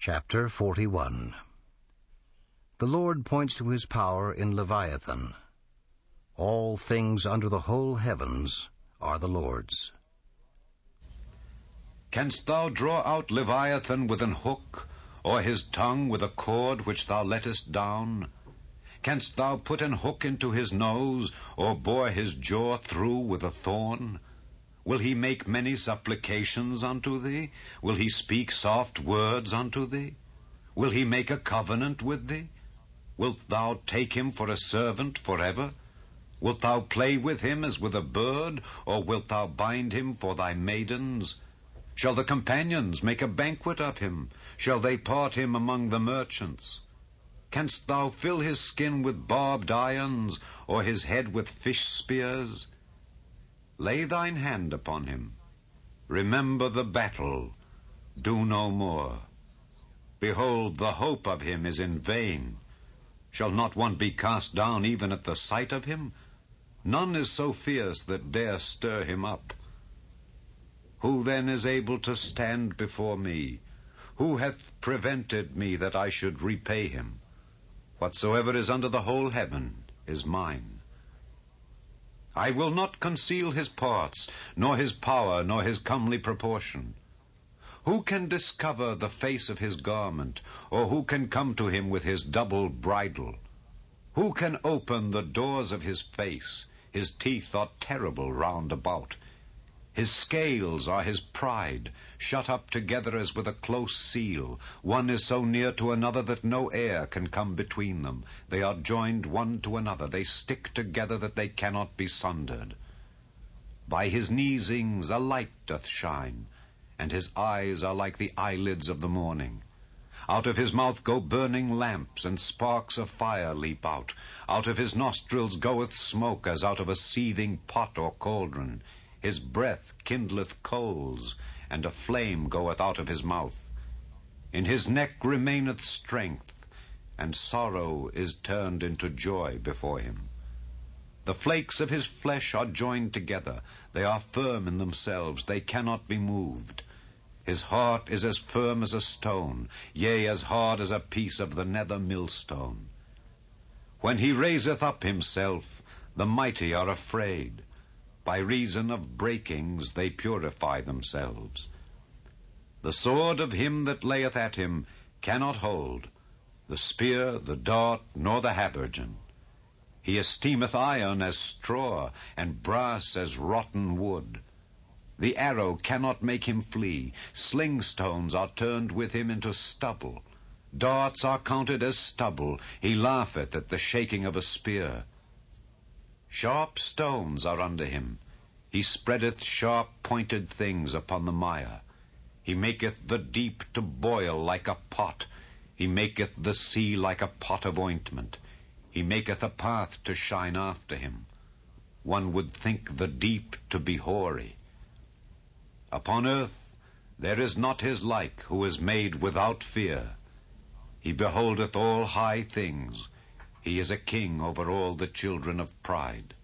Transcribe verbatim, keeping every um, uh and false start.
Chapter forty-one. The Lord points to his power in Leviathan. All things under the whole heavens are the Lord's. Canst thou draw out Leviathan with an hook, or his tongue with a cord which thou lettest down? Canst thou put an hook into his nose, or bore his jaw through with a thorn? Will he make many supplications unto thee? Will he speak soft words unto thee? Will he make a covenant with thee? Wilt thou take him for a servant forever? Wilt thou play with him as with a bird, or wilt thou bind him for thy maidens? Shall the companions make a banquet of him? Shall they part him among the merchants? Canst thou fill his skin with barbed irons, or his head with fish spears? Lay thine hand upon him. Remember the battle. Do no more. Behold, the hope of him is in vain. Shall not one be cast down even at the sight of him? None is so fierce that dare stir him up. Who then is able to stand before me? Who hath prevented me that I should repay him? Whatsoever is under the whole heaven is mine. I will not conceal his parts, nor his power, nor his comely proportion. Who can discover the face of his garment, or who can come to him with his double bridle? Who can open the doors of his face? His teeth are terrible round about. His scales are his pride, shut up together as with a close seal. One is so near to another that no air can come between them. They are joined one to another. They stick together that they cannot be sundered. By his neesings a light doth shine, and his eyes are like the eyelids of the morning. Out of his mouth go burning lamps, and sparks of fire leap out. Out of his nostrils goeth smoke, as out of a seething pot or cauldron. His breath kindleth coals, and a flame goeth out of his mouth. In his neck remaineth strength, and sorrow is turned into joy before him. The flakes of his flesh are joined together. They are firm in themselves, they cannot be moved. His heart is as firm as a stone, yea, as hard as a piece of the nether millstone. When he raiseth up himself, the mighty are afraid. By reason of breakings they purify themselves. The sword of him that layeth at him cannot hold, the spear, the dart, nor the habergeon. He esteemeth iron as straw, and brass as rotten wood. The arrow cannot make him flee. Slingstones are turned with him into stubble. Darts are counted as stubble. He laugheth at the shaking of a spear. Sharp stones are under him. He spreadeth sharp pointed things upon the mire. He maketh the deep to boil like a pot. He maketh the sea like a pot of ointment. He maketh a path to shine after him. One would think the deep to be hoary. Upon earth there is not his like, who is made without fear. He beholdeth all high things. He is a king over all the children of pride.